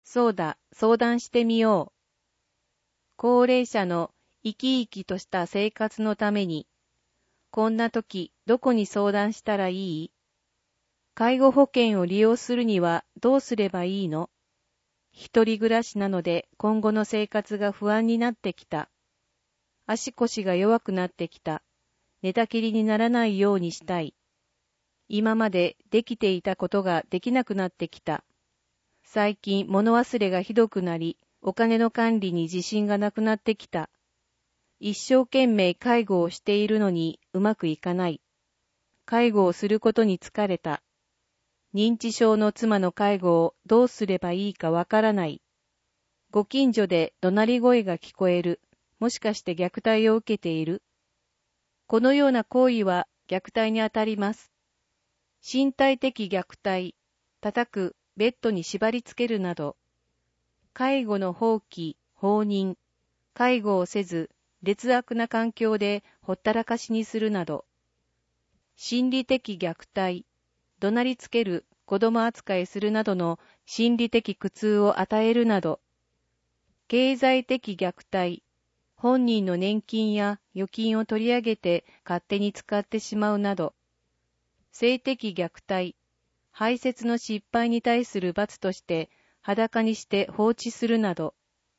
そうだ、相談してみよう。高齢者の生き生きとした生活のために、こんな時どこに相談したらいい？介護保険を利用するにはどうすればいいの？一人暮らしなので今後の生活が不安になってきた。足腰が弱くなってきた。寝たきりにならないようにしたい。今までできていたことができなくなってきた。最近物忘れがひどくなり、お金の管理に自信がなくなってきた。一生懸命介護をしているのにうまくいかない。介護をすることに疲れた。認知症の妻の介護をどうすればいいかわからない。ご近所で怒鳴り声が聞こえる。もしかして虐待を受けている？このような行為は虐待にあたります。身体的虐待、叩く、ベッドに縛り付けるなど、介護の放棄、放任、介護をせず、劣悪な環境でほったらかしにするなど、心理的虐待、怒鳴りつける、子供扱いするなどの心理的苦痛を与えるなど、経済的虐待、本人の年金や預金を取り上げて勝手に使ってしまうなど、性的虐待、排泄の失敗に対する罰として裸にして放置するなど、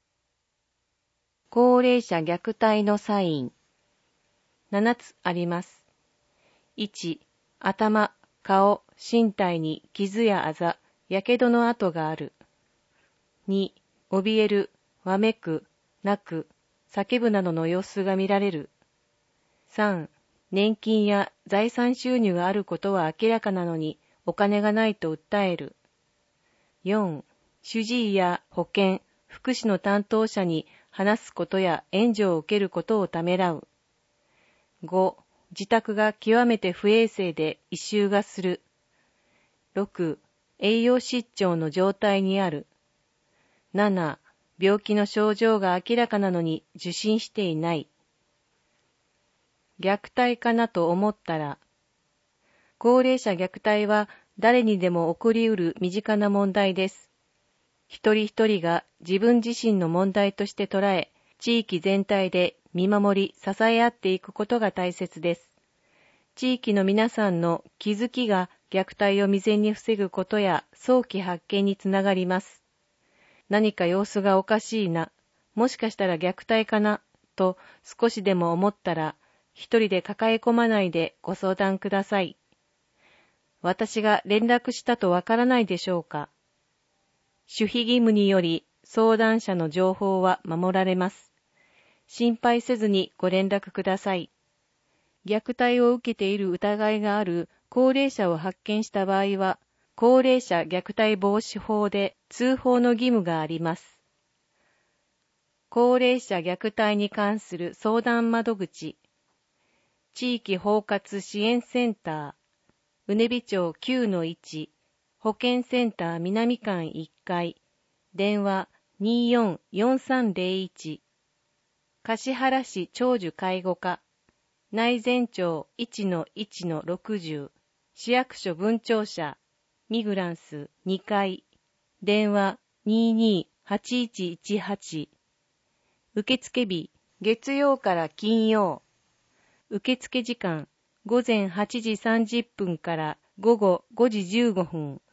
高齢者虐待のサイン、7つあります。1、頭、顔、身体に傷やあざ、やけどの跡がある。2、怯える、わめく、泣く、叫ぶなどの様子が見られる。3、年金や財産収入があることは明らかなのにお金がないと訴える。4、主治医や保健、福祉の担当者に話すことや援助を受けることをためらう。5、自宅が極めて不衛生で異臭がする。6、栄養失調の状態にある。7、病気の症状が明らかなのに受診していない。虐待かなと思ったら、高齢者虐待は誰にでも起こりうる身近な問題です。一人一人が自分自身の問題として捉え、地域全体で見守り支え合っていくことが大切です。地域の皆さんの気づきが虐待を未然に防ぐことや早期発見につながります。何か様子がおかしいな、もしかしたら虐待かな、と少しでも思ったら、一人で抱え込まないでご相談ください。私が連絡したとわからないでしょうか。守秘義務により相談者の情報は守られます。心配せずにご連絡ください。虐待を受けている疑いがある高齢者を発見した場合は、高齢者虐待防止法で通報の義務があります。高齢者虐待に関する相談窓口、地域包括支援センター、うねび町 9-1、保健センター南館1階、電話244301、橿原市長寿介護課、内前町 1-1-60、市役所分庁舎、ミグランス2階、電話228118、受付日、月曜から金曜、受付時間、午前8時30分から午後5時15分。